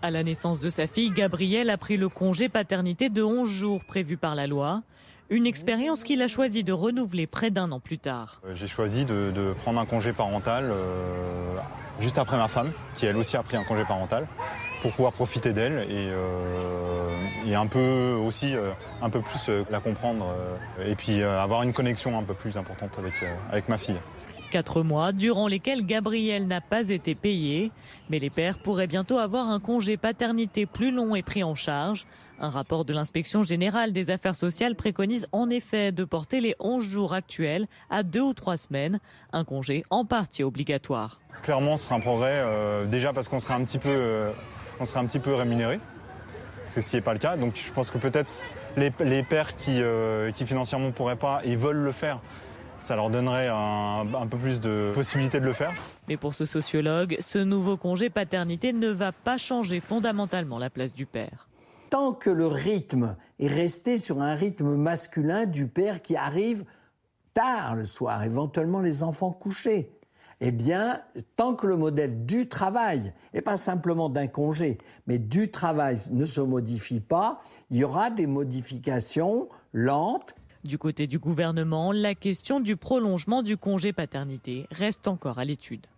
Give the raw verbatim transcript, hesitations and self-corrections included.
À la naissance de sa fille, Gabrielle a pris le congé paternité de onze jours prévu par la loi. Une expérience qu'il a choisi de renouveler près d'un an plus tard. J'ai choisi de, de prendre un congé parental euh, juste après ma femme, qui elle aussi a pris un congé parental, pour pouvoir profiter d'elle et, euh, et un peu aussi euh, un peu plus euh, la comprendre euh, et puis euh, avoir une connexion un peu plus importante avec, euh, avec ma fille. Quatre mois durant lesquels Gabrielle n'a pas été payée. Mais les pères pourraient bientôt avoir un congé paternité plus long et pris en charge. Un rapport de l'inspection générale des affaires sociales préconise en effet de porter les onze jours actuels à deux ou trois semaines. Un congé en partie obligatoire. Clairement, ce serait un progrès, euh, déjà parce qu'on serait un petit peu, euh, on serait un petit peu rémunéré, parce que ce qui n'est pas le cas. Donc je pense que peut-être les, les pères qui, euh, qui financièrement ne pourraient pas et veulent le faire, ça leur donnerait un, un peu plus de possibilités de le faire. Mais pour ce sociologue, ce nouveau congé paternité ne va pas changer fondamentalement la place du père. Tant que le rythme est resté sur un rythme masculin du père qui arrive tard le soir, éventuellement les enfants couchés, eh bien, tant que le modèle du travail, et pas simplement d'un congé, mais du travail ne se modifie pas, il y aura des modifications lentes. Du côté du gouvernement, la question du prolongement du congé paternité reste encore à l'étude.